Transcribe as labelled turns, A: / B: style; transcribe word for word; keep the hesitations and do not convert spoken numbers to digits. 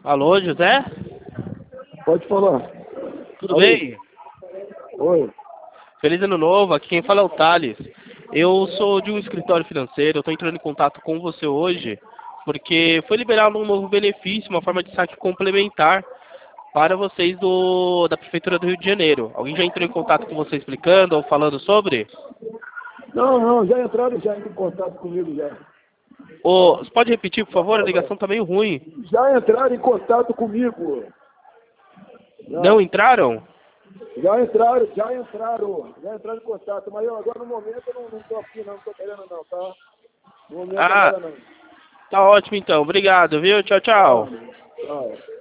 A: Alô, José?
B: Pode falar.
A: Tudo
B: Alô?
A: bem?
B: Oi.
A: Feliz ano novo, aqui quem fala é o Thales. Eu sou de um escritório financeiro, eu estou entrando em contato com você hoje porque foi liberado um novo benefício, uma forma de saque complementar para vocês do, da Prefeitura do Rio de Janeiro. Alguém já entrou em contato com você explicando ou falando sobre?
B: Não, não, já entraram já em contato comigo já.
A: Ô, você pode repetir, por favor? A ligação está meio ruim.
B: Já entraram em contato comigo. Já,
A: Não entraram?
B: já entraram, já entraram, já entraram em contato, mas eu agora no momento eu não estou aqui não, não estou querendo não, tá? No momento
A: Ah,
B: agora não.
A: tá ótimo então. Obrigado, viu? Tchau,
B: Tá,
A: tchau.
B: tchau.